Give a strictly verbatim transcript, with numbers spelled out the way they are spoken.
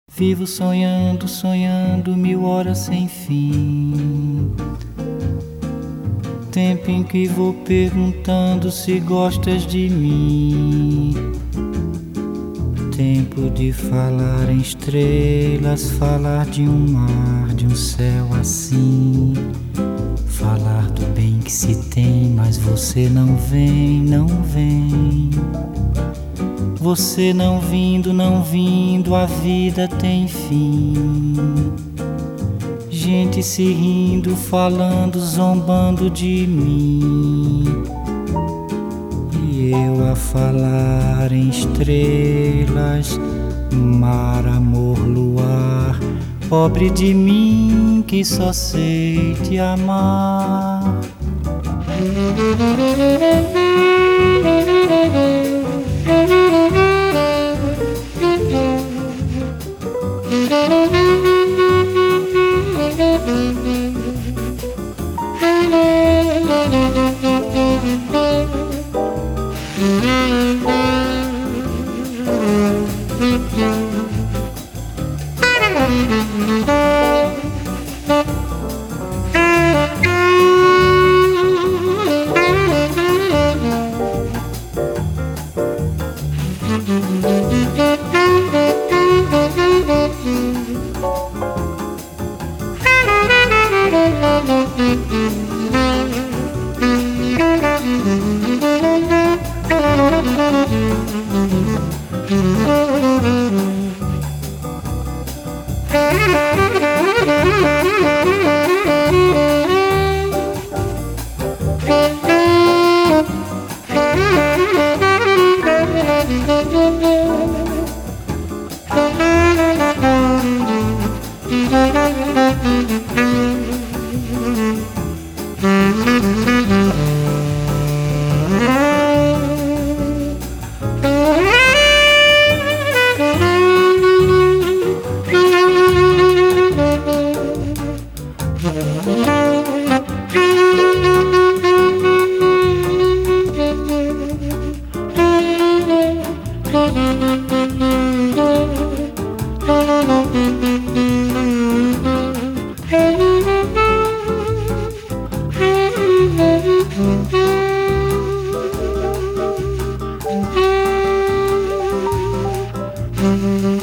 Vivo sonhando, sonhando mil horas sem fim. Tempo em que vou perguntando se gostas de mim. Tempo de falar em estrelas, falar de um mar, de um céu assim. Falar do bem que se tem, mas você não vem, não vem. Você não vindo, não vindo, a vida tem fim. Gente se rindo, falando, zombando de mim. E eu a falar em estrelas, mar, amor, luar. Pobre de mim que só sei te amar. Mm-hmm.